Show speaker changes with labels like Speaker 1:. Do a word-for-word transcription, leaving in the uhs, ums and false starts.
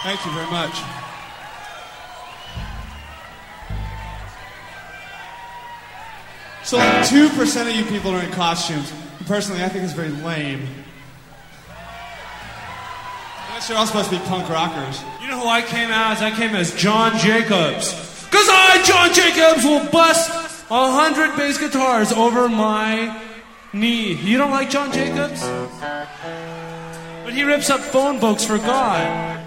Speaker 1: Thank you very much. So like two percent of you people are in costumes. And personally, I think it's very lame. Unless you're all supposed to be punk rockers.
Speaker 2: You know who I came as? I came as John Jacobs. Because I, John Jacobs, will bust a hundred bass guitars over my knee. You don't like John Jacobs? But he rips up phone books for God.